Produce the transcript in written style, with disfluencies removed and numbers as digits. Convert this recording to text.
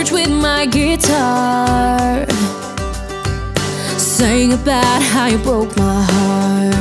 church with my guitar, sang about how you broke my heart.